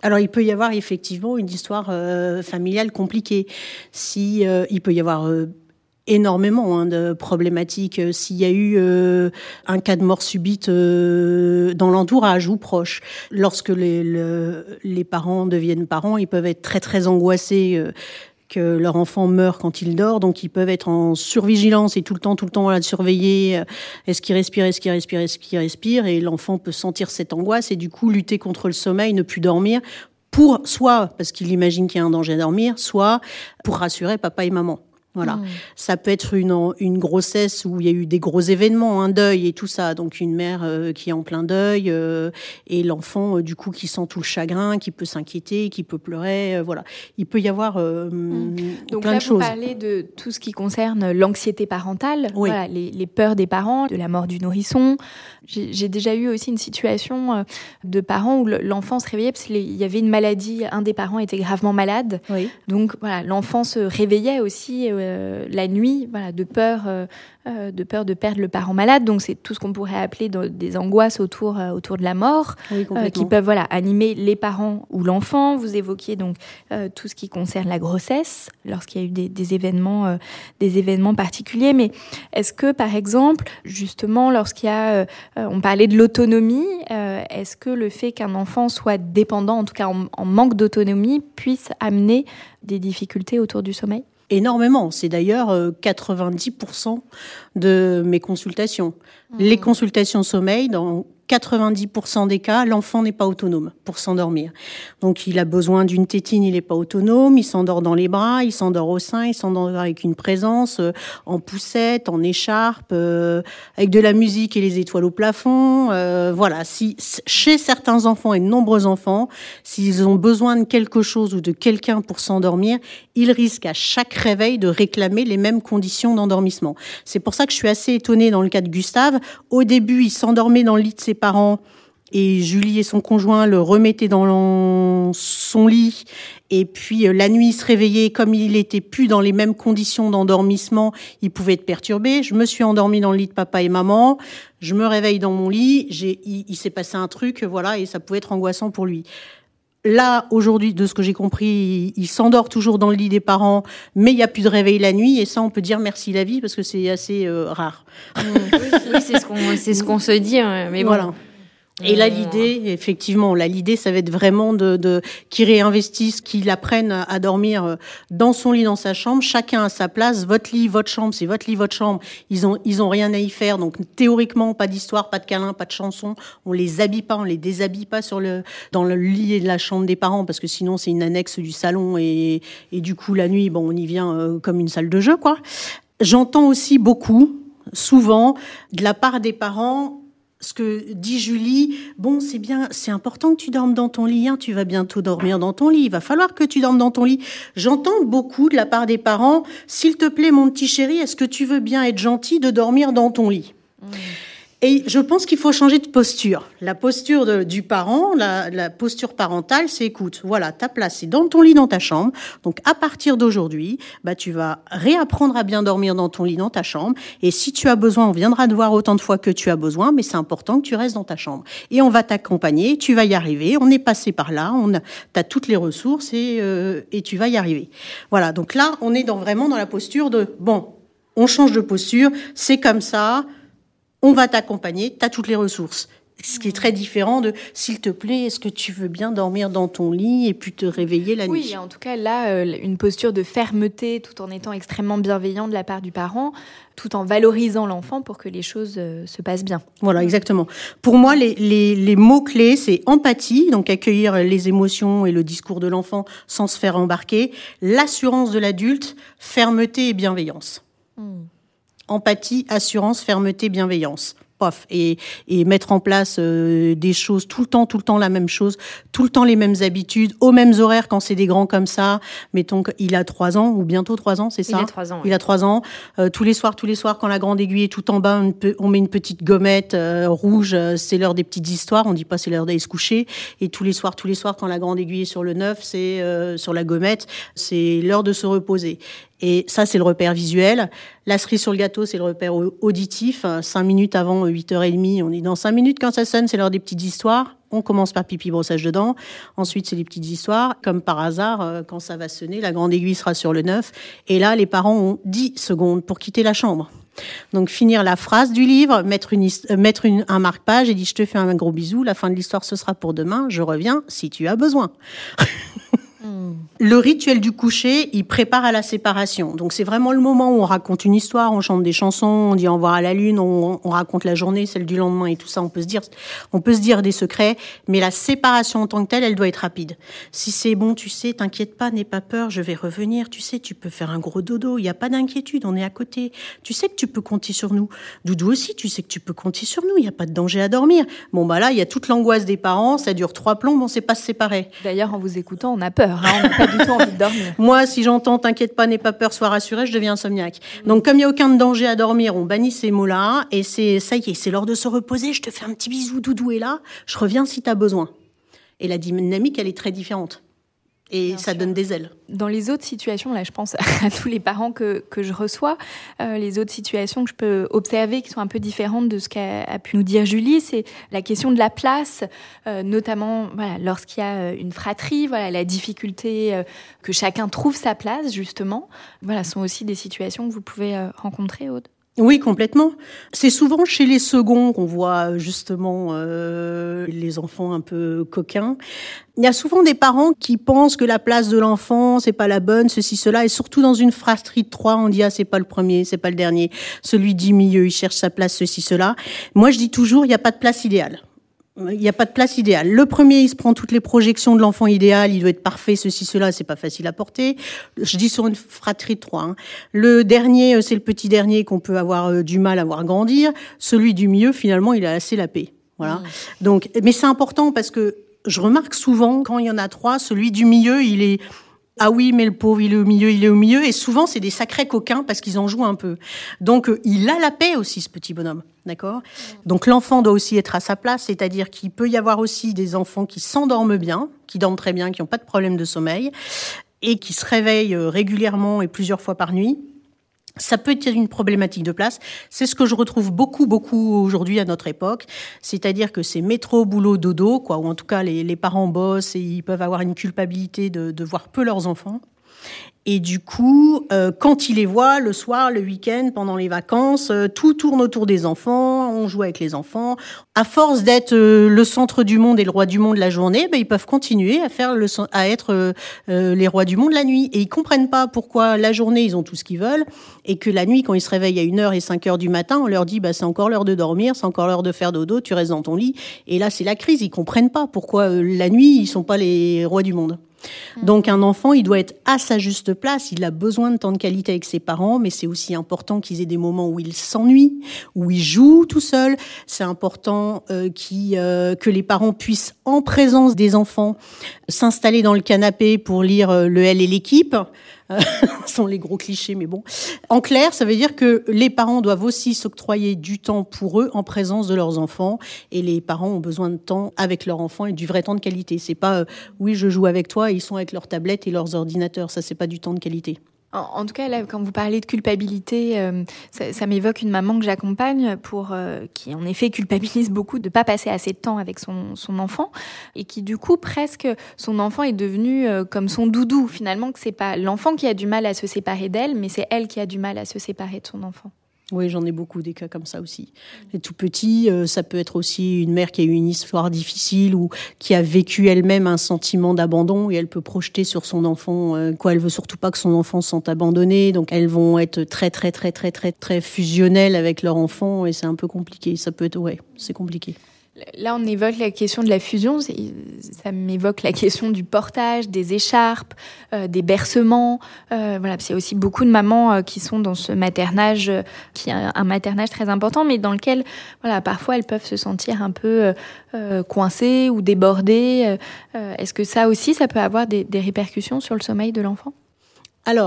Alors, il peut y avoir effectivement une histoire euh, familiale compliquée. Si, euh, il peut y avoir euh, énormément hein, de problématiques. S'il y a eu euh, un cas de mort subite euh, dans l'entourage ou proche, lorsque les, le, les parents deviennent parents, ils peuvent être très, très angoissés euh, que leur enfant meurt quand il dort, donc ils peuvent être en survigilance et tout le temps, tout le temps, là, de surveiller euh, est-ce qu'il respire, est-ce qu'il respire, est-ce qu'il respire, et l'enfant peut sentir cette angoisse et du coup lutter contre le sommeil, ne plus dormir, pour soit parce qu'il imagine qu'il y a un danger à dormir, soit pour rassurer papa et maman. Voilà, mmh. Ça peut être une une grossesse où il y a eu des gros événements, un deuil et tout ça. Donc une mère euh, qui est en plein deuil euh, et l'enfant euh, du coup qui sent tout le chagrin, qui peut s'inquiéter, qui peut pleurer. Euh, voilà, il peut y avoir euh, mmh. Donc plein là, de choses. Donc là, vous parlez de tout ce qui concerne l'anxiété parentale, oui. voilà, les, les peurs des parents, de la mort du nourrisson. J'ai, j'ai déjà eu aussi une situation de parents où l'enfant se réveillait parce qu'il y avait une maladie, un des parents était gravement malade. Oui. Donc voilà, l'enfant se réveillait aussi euh, la nuit, voilà, de peur, euh, de peur de perdre le parent malade. Donc c'est tout ce qu'on pourrait appeler des angoisses autour euh, autour de la mort, oui, euh, qui peuvent voilà animer les parents ou l'enfant. Vous évoquiez donc euh, tout ce qui concerne la grossesse, lorsqu'il y a eu des, des événements, euh, des événements particuliers. Mais est-ce que par exemple, justement, lorsqu'il y a euh, on parlait de l'autonomie. Euh, est-ce que le fait qu'un enfant soit dépendant, en tout cas en, en manque d'autonomie, puisse amener des difficultés autour du sommeil ? Énormément. C'est d'ailleurs euh, quatre-vingt-dix pour cent de mes consultations. Mmh. Les consultations sommeil, dans quatre-vingt-dix pour cent des cas, l'enfant n'est pas autonome pour s'endormir. Donc, il a besoin d'une tétine, il n'est pas autonome, il s'endort dans les bras, il s'endort au sein, il s'endort avec une présence, euh, en poussette, en écharpe, euh, avec de la musique et les étoiles au plafond. Euh, voilà. Si, chez certains enfants et de nombreux enfants, s'ils ont besoin de quelque chose ou de quelqu'un pour s'endormir, ils risquent à chaque réveil de réclamer les mêmes conditions d'endormissement. C'est pour ça que je suis assez étonnée dans le cas de Gustave. Au début, il s'endormait dans le lit de ses parents et Julie et son conjoint le remettaient dans son lit. Et puis la nuit, il se réveillait, comme il était plus dans les mêmes conditions d'endormissement, il pouvait être perturbé. Je me suis endormie dans le lit de papa et maman. Je me réveille dans mon lit. J'ai, il, il s'est passé un truc, voilà, et ça pouvait être angoissant pour lui. Là, aujourd'hui, de ce que j'ai compris, il, il s'endort toujours dans le lit des parents, mais il n'y a plus de réveil la nuit, et ça, on peut dire merci la vie, parce que c'est assez euh, rare. Mmh, oui, oui, c'est ce qu'on, c'est ce qu'on se dit, mais bon. Voilà. Et là, l'idée, effectivement, là, l'idée, ça va être vraiment de, de qu'ils réinvestissent, qu'ils apprennent à dormir dans son lit, dans sa chambre, chacun à sa place. Votre lit, votre chambre, c'est votre lit, votre chambre. Ils ont, ils ont rien à y faire. Donc, théoriquement, pas d'histoire, pas de câlin, pas de chanson. On les habille pas, on les déshabille pas sur le, dans le lit et de la chambre des parents, parce que sinon, c'est une annexe du salon et, et du coup, la nuit, bon, on y vient euh, comme une salle de jeu, quoi. J'entends aussi beaucoup, souvent, de la part des parents, ce que dit Julie, bon, c'est bien, c'est important que tu dormes dans ton lit, hein, tu vas bientôt dormir dans ton lit, il va falloir que tu dormes dans ton lit. J'entends beaucoup de la part des parents, s'il te plaît, mon petit chéri, est-ce que tu veux bien être gentil de dormir dans ton lit ? Mmh. Et je pense qu'il faut changer de posture. La posture de, du parent, la, la posture parentale, c'est écoute, voilà, ta place, c'est dans ton lit, dans ta chambre. Donc, à partir d'aujourd'hui, bah, tu vas réapprendre à bien dormir dans ton lit, dans ta chambre. Et si tu as besoin, on viendra te voir autant de fois que tu as besoin, mais c'est important que tu restes dans ta chambre. Et on va t'accompagner, tu vas y arriver. On est passé par là, on a, t'as toutes les ressources et, euh, et tu vas y arriver. Voilà. Donc là, on est dans, vraiment dans la posture de, bon, on change de posture, c'est comme ça. On va t'accompagner, tu as toutes les ressources. Ce qui est très différent de « s'il te plaît, est-ce que tu veux bien dormir dans ton lit et puis te réveiller la nuit ?» Oui, en tout cas, là, euh, une posture de fermeté tout en étant extrêmement bienveillant de la part du parent, tout en valorisant l'enfant pour que les choses euh, se passent bien. Voilà, exactement. Pour moi, les, les, les mots-clés, c'est empathie, donc accueillir les émotions et le discours de l'enfant sans se faire embarquer, l'assurance de l'adulte, fermeté et bienveillance. Mmh. Empathie, assurance, fermeté, bienveillance. Pof. Et, et mettre en place euh, des choses tout le temps, tout le temps la même chose, tout le temps les mêmes habitudes, aux mêmes horaires quand c'est des grands comme ça. Mettons qu'il a trois ans ou bientôt trois ans, c'est ça ? Il a trois ans. Il oui. a trois ans. Euh, tous les soirs, tous les soirs, quand la grande aiguille est tout en bas, on, peut, on met une petite gommette euh, rouge. Euh, c'est l'heure des petites histoires. On dit pas c'est l'heure d'aller se coucher. Et tous les soirs, tous les soirs, quand la grande aiguille est sur le neuf, c'est euh, sur la gommette, c'est l'heure de se reposer. Et ça, c'est le repère visuel. La cerise sur le gâteau, c'est le repère auditif. Cinq minutes avant huit heures trente, on est dans cinq minutes quand ça sonne, c'est l'heure des petites histoires. On commence par pipi, brossage de dents. Ensuite, c'est les petites histoires. Comme par hasard, quand ça va sonner, la grande aiguille sera sur le neuf. Et là, les parents ont dix secondes pour quitter la chambre. Donc, finir la phrase du livre, mettre, une, mettre une, un marque-page et dire « Je te fais un gros bisou. La fin de l'histoire, ce sera pour demain. Je reviens si tu as besoin. » Mmh. Le rituel du coucher, il prépare à la séparation. Donc, c'est vraiment le moment où on raconte une histoire, on chante des chansons, on dit au revoir à la lune, on, on raconte la journée, celle du lendemain et tout ça. On peut se dire, on peut se dire des secrets, mais la séparation en tant que telle, elle doit être rapide. Si c'est bon, tu sais, t'inquiète pas, n'aie pas peur, je vais revenir. Tu sais, tu peux faire un gros dodo, il y a pas d'inquiétude, on est à côté. Tu sais que tu peux compter sur nous. Doudou aussi, tu sais que tu peux compter sur nous, il y a pas de danger à dormir. Bon, bah là, il y a toute l'angoisse des parents, ça dure trois plombes, on sait pas se séparer. D'ailleurs, en vous écoutant, on a peur. Hein, on n'a pas du tout envie de dormir. Moi, si j'entends « t'inquiète pas, n'aie pas peur, sois rassurée », je deviens insomniaque. Mmh. Donc, comme il n'y a aucun danger à dormir, on bannit ces mots-là, et c'est ça y est, c'est l'heure de se reposer, je te fais un petit bisou, doudou est là, je reviens si t'as besoin. Et la dynamique, elle est très différente. Et Bien ça sûr. Donne des ailes. Dans les autres situations, là, je pense à tous les parents que, que je reçois, euh, les autres situations que je peux observer qui sont un peu différentes de ce qu'a a pu nous dire Julie, c'est la question de la place, euh, notamment voilà, lorsqu'il y a une fratrie, voilà, la difficulté euh, que chacun trouve sa place, justement. Voilà, ce sont aussi des situations que vous pouvez euh, rencontrer, Aude. Oui, complètement. C'est souvent chez les seconds qu'on voit justement euh, les enfants un peu coquins. Il y a souvent des parents qui pensent que la place de l'enfant, c'est pas la bonne, ceci, cela, et surtout dans une fratrie de trois, on dit ah c'est pas le premier, c'est pas le dernier, celui du milieu, il cherche sa place, ceci, cela. Moi, je dis toujours, il n'y a pas de place idéale. Il n'y a pas de place idéale. Le premier, il se prend toutes les projections de l'enfant idéal, il doit être parfait, ceci, cela, c'est pas facile à porter. Je dis sur une fratrie de trois. Hein. Le dernier, c'est le petit dernier qu'on peut avoir du mal à voir grandir. Celui du milieu, finalement, il a assez la paix. Voilà. Mmh. Donc, mais c'est important parce que je remarque souvent, quand il y en a trois, celui du milieu, il est... Ah oui, mais le pauvre, il est au milieu, il est au milieu. Et souvent, c'est des sacrés coquins parce qu'ils en jouent un peu. Donc, il a la paix aussi, ce petit bonhomme. D'accord ? Donc, l'enfant doit aussi être à sa place. C'est-à-dire qu'il peut y avoir aussi des enfants qui s'endorment bien, qui dorment très bien, qui n'ont pas de problème de sommeil et qui se réveillent régulièrement et plusieurs fois par nuit. Ça peut être une problématique de place. C'est ce que je retrouve beaucoup, beaucoup aujourd'hui à notre époque. C'est-à-dire que c'est métro, boulot, dodo, quoi. Ou en tout cas, les, les parents bossent et ils peuvent avoir une culpabilité de, de voir peu leurs enfants. Et du coup, euh, quand ils les voient, le soir, le week-end, pendant les vacances, euh, tout tourne autour des enfants, on joue avec les enfants. À force d'être euh, le centre du monde et le roi du monde la journée, ben, ils peuvent continuer à faire le, à être euh, euh, les rois du monde la nuit. Et ils comprennent pas pourquoi la journée, ils ont tout ce qu'ils veulent, et que la nuit, quand ils se réveillent à une heure et cinq heures du matin, on leur dit, bah, c'est encore l'heure de dormir, c'est encore l'heure de faire dodo, tu restes dans ton lit. Et là, c'est la crise. Ils comprennent pas pourquoi euh, la nuit, ils sont pas les rois du monde. Donc un enfant, il doit être à sa juste place, il a besoin de temps de qualité avec ses parents, mais c'est aussi important qu'ils aient des moments où il s'ennuie, où il joue tout seul. C'est important euh, qui, euh, que les parents puissent, en présence des enfants, s'installer dans le canapé pour lire euh, le Elle et l'équipe. Ce sont les gros clichés, mais bon. En clair, ça veut dire que les parents doivent aussi s'octroyer du temps pour eux en présence de leurs enfants. Et les parents ont besoin de temps avec leurs enfants et du vrai temps de qualité. C'est pas, euh, oui, je joue avec toi et ils sont avec leurs tablettes et leurs ordinateurs. Ça, c'est pas du temps de qualité. En tout cas, là, quand vous parlez de culpabilité, euh, ça, ça m'évoque une maman que j'accompagne pour euh, qui, en effet, culpabilise beaucoup de pas passer assez de temps avec son, son enfant et qui, du coup, presque, son enfant est devenu euh, comme son doudou. Finalement, que c'est pas l'enfant qui a du mal à se séparer d'elle, mais c'est elle qui a du mal à se séparer de son enfant. Oui, j'en ai beaucoup des cas comme ça aussi. Les tout petits, euh, ça peut être aussi une mère qui a eu une histoire difficile ou qui a vécu elle-même un sentiment d'abandon et elle peut projeter sur son enfant euh, quoi. Elle veut surtout pas que son enfant se sente abandonné, donc elles vont être très très très très très très fusionnelles avec leur enfant et c'est un peu compliqué. Ça peut être ouais, c'est compliqué. Là, on évoque la question de la fusion, ça m'évoque la question du portage, des écharpes, euh, des bercements. Euh, voilà, c'est aussi beaucoup de mamans euh, qui sont dans ce maternage, euh, qui est un maternage très important, mais dans lequel, voilà, parfois elles peuvent se sentir un peu euh, coincées ou débordées. Euh, est-ce que ça aussi, ça peut avoir des, des répercussions sur le sommeil de l'enfant ? Alors,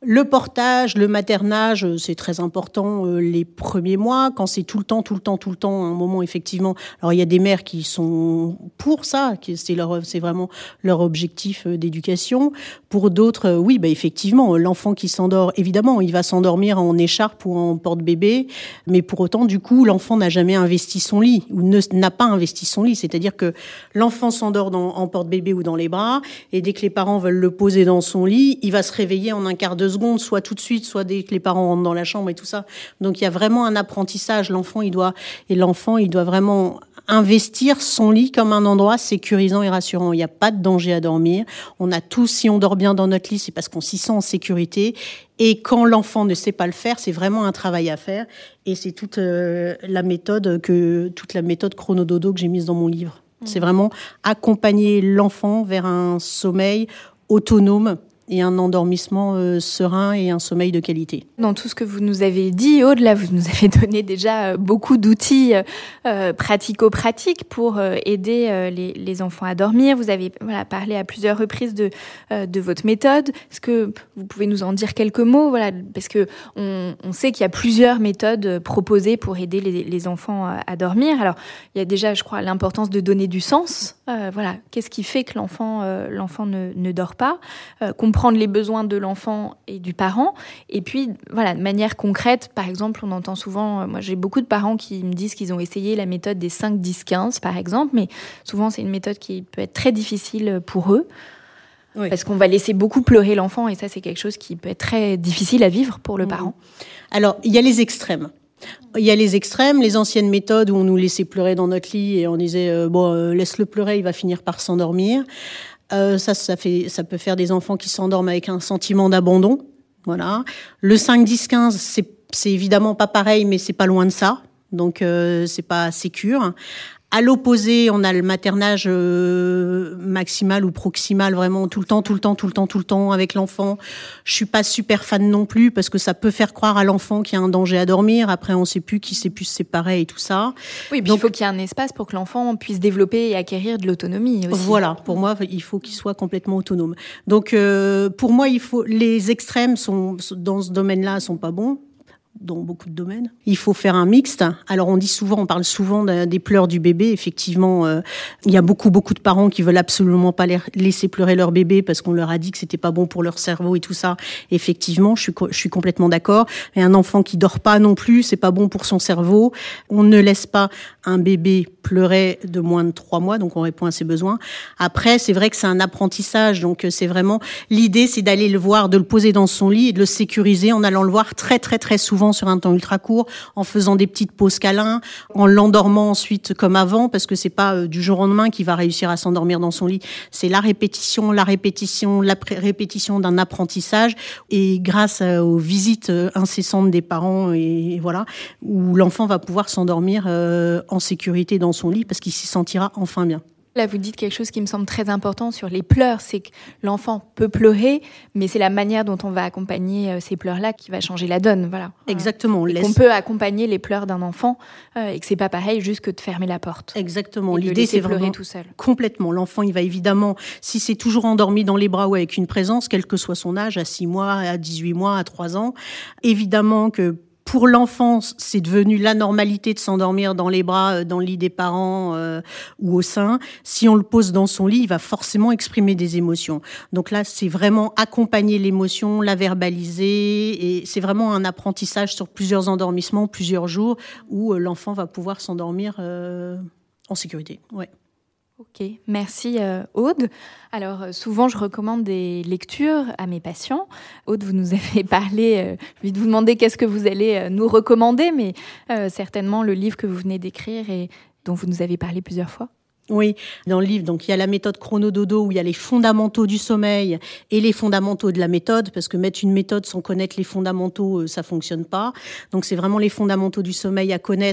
Le portage, le maternage, c'est très important euh, les premiers mois. Quand c'est tout le temps, tout le temps, tout le temps, à un moment, effectivement. Alors, il y a des mères qui sont pour ça, qui c'est leur, c'est vraiment leur objectif euh, d'éducation. Pour d'autres, euh, oui, bah, effectivement, l'enfant qui s'endort, évidemment, il va s'endormir en écharpe ou en porte-bébé. Mais pour autant, du coup, l'enfant n'a jamais investi son lit ou ne, n'a pas investi son lit. C'est-à-dire que l'enfant s'endort dans, en porte-bébé ou dans les bras et dès que les parents veulent le poser dans son lit, il va se réveiller en un quart de secondes, soit tout de suite, soit dès que les parents rentrent dans la chambre et tout ça. Donc il y a vraiment un apprentissage. L'enfant, il doit et l'enfant, il doit vraiment investir son lit comme un endroit sécurisant et rassurant. Il n'y a pas de danger à dormir. On a tous, si on dort bien dans notre lit, c'est parce qu'on s'y sent en sécurité. Et quand l'enfant ne sait pas le faire, c'est vraiment un travail à faire. Et c'est toute euh, la méthode que toute la méthode chronododo que j'ai mise dans mon livre. Mmh. C'est vraiment accompagner l'enfant vers un sommeil autonome et un endormissement euh, serein et un sommeil de qualité. Dans tout ce que vous nous avez dit, Aude, là, vous nous avez donné déjà beaucoup d'outils euh, pratico-pratiques pour euh, aider euh, les, les enfants à dormir. Vous avez voilà, parlé à plusieurs reprises de, euh, de votre méthode. Est-ce que vous pouvez nous en dire quelques mots, voilà, parce que on, on sait qu'il y a plusieurs méthodes proposées pour aider les, les enfants à, à dormir. Alors, il y a déjà, je crois, l'importance de donner du sens. Euh, voilà, qu'est-ce qui fait que l'enfant, euh, l'enfant ne, ne dort pas, euh, comprendre les besoins de l'enfant et du parent. Et puis, voilà, de manière concrète, par exemple, on entend souvent, euh, moi j'ai beaucoup de parents qui me disent qu'ils ont essayé la méthode des cinq dix quinze, par exemple, mais souvent c'est une méthode qui peut être très difficile pour eux. Oui. Parce qu'on va laisser beaucoup pleurer l'enfant et ça, c'est quelque chose qui peut être très difficile à vivre pour le mmh. parent. Alors, il y a les extrêmes. Il y a les extrêmes, les anciennes méthodes où on nous laissait pleurer dans notre lit et on disait euh, bon, euh, laisse-le pleurer, il va finir par s'endormir. Euh, ça, ça fait, ça peut faire des enfants qui s'endorment avec un sentiment d'abandon. Voilà. Le cinq dix quinze, c'est, c'est évidemment pas pareil, mais c'est pas loin de ça. Donc, euh, c'est pas sécure. À l'opposé, on a le maternage euh, maximal ou proximal, vraiment tout le temps, tout le temps, tout le temps, tout le temps avec l'enfant. Je suis pas super fan non plus parce que ça peut faire croire à l'enfant qu'il y a un danger à dormir. Après, on sait plus qui sait plus se séparer et tout ça. Oui, puis donc il faut qu'il y ait un espace pour que l'enfant puisse développer et acquérir de l'autonomie aussi. Voilà, pour moi, il faut qu'il soit complètement autonome. Donc, euh, pour moi, il faut les extrêmes sont dans ce domaine-là sont pas bons. Dans beaucoup de domaines. Il faut faire un mixte. Alors, on dit souvent, on parle souvent des pleurs du bébé. Effectivement, euh, il y a beaucoup, beaucoup de parents qui veulent absolument pas laisser pleurer leur bébé parce qu'on leur a dit que c'était pas bon pour leur cerveau et tout ça. Effectivement, je suis, je suis complètement d'accord. Et un enfant qui dort pas non plus, c'est pas bon pour son cerveau. On ne laisse pas un bébé pleurer de moins de trois mois, donc on répond à ses besoins. Après, c'est vrai que c'est un apprentissage, donc c'est vraiment, l'idée, c'est d'aller le voir, de le poser dans son lit et de le sécuriser en allant le voir très, très, très souvent sur un temps ultra court, en faisant des petites pauses câlins, en l'endormant ensuite comme avant, parce que c'est pas euh, du jour au lendemain qu'il va réussir à s'endormir dans son lit. C'est la répétition, la répétition, la pré- répétition d'un apprentissage, et grâce euh, aux visites euh, incessantes des parents, et, et voilà, où l'enfant va pouvoir s'endormir euh, en sécurité dans son lit, parce qu'il s'y sentira enfin bien. Là, vous dites quelque chose qui me semble très important sur les pleurs, c'est que l'enfant peut pleurer, mais c'est la manière dont on va accompagner ces pleurs-là qui va changer la donne, voilà. Exactement. Et laisse... qu'on peut accompagner les pleurs d'un enfant euh, et que c'est pas pareil juste que de fermer la porte. Exactement. Et l'idée, c'est pleurer vraiment tout seul. Complètement. L'enfant, il va évidemment, si c'est toujours endormi dans les bras ou avec une présence, quel que soit son âge, à six mois, à dix-huit mois, à trois ans, évidemment que pour l'enfant, c'est devenu la normalité de s'endormir dans les bras, dans le lit des parents euh, ou au sein. Si on le pose dans son lit, il va forcément exprimer des émotions. Donc là, c'est vraiment accompagner l'émotion, la verbaliser, et c'est vraiment un apprentissage sur plusieurs endormissements, plusieurs jours, où l'enfant va pouvoir s'endormir euh, en sécurité. Ouais. Ok, merci euh, Aude. Alors euh, souvent je recommande des lectures à mes patients. Aude, vous nous avez parlé, euh, je vais vous demander qu'est-ce que vous allez euh, nous recommander, mais euh, certainement le livre que vous venez d'écrire et dont vous nous avez parlé plusieurs fois. Oui, dans le livre, donc il y a la méthode chronododo où il y a les fondamentaux du sommeil et les fondamentaux de la méthode, parce que mettre une méthode sans connaître les fondamentaux, ça fonctionne pas. Donc c'est vraiment les fondamentaux du sommeil à connaître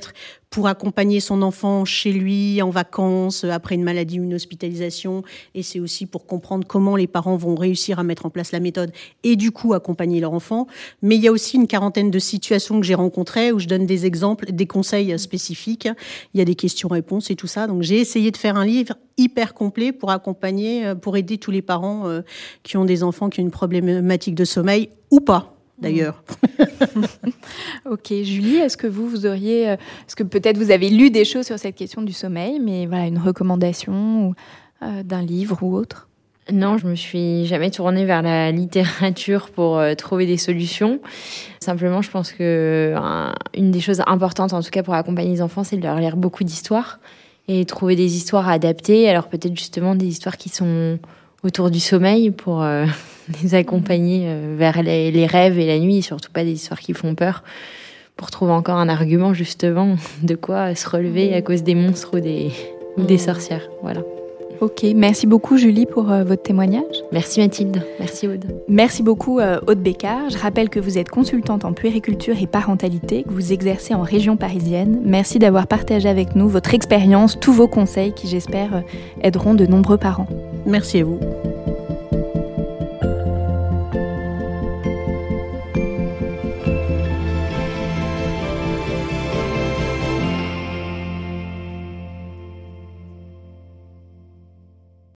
pour accompagner son enfant chez lui, en vacances, après une maladie, une hospitalisation. Et c'est aussi pour comprendre comment les parents vont réussir à mettre en place la méthode et du coup accompagner leur enfant. Mais il y a aussi une quarantaine de situations que j'ai rencontrées où je donne des exemples, des conseils spécifiques. Il y a des questions-réponses et tout ça. Donc j'ai essayé de faire un livre hyper complet pour accompagner, pour aider tous les parents qui ont des enfants qui ont une problématique de sommeil ou pas. D'ailleurs. Ok, Julie, est-ce que vous, vous auriez, est-ce que peut-être vous avez lu des choses sur cette question du sommeil, mais voilà, une recommandation ou, euh, d'un livre ou autre ? Non, je me suis jamais tournée vers la littérature pour euh, trouver des solutions. Simplement, je pense que euh, une des choses importantes, en tout cas pour accompagner les enfants, c'est de leur lire beaucoup d'histoires et trouver des histoires adaptées. Alors peut-être justement des histoires qui sont autour du sommeil pour euh, les accompagner euh, vers les, les rêves et la nuit, et surtout pas des histoires qui font peur, pour trouver encore un argument justement de quoi se relever à cause des monstres ou des, ou des sorcières. Voilà. Ok, merci beaucoup Julie pour euh, votre témoignage. Merci Mathilde, merci Aude. Merci beaucoup euh, Aude Bécard. Je rappelle que vous êtes consultante en puériculture et parentalité, que vous exercez en région parisienne. Merci d'avoir partagé avec nous votre expérience, tous vos conseils qui j'espère aideront de nombreux parents. Merci à vous.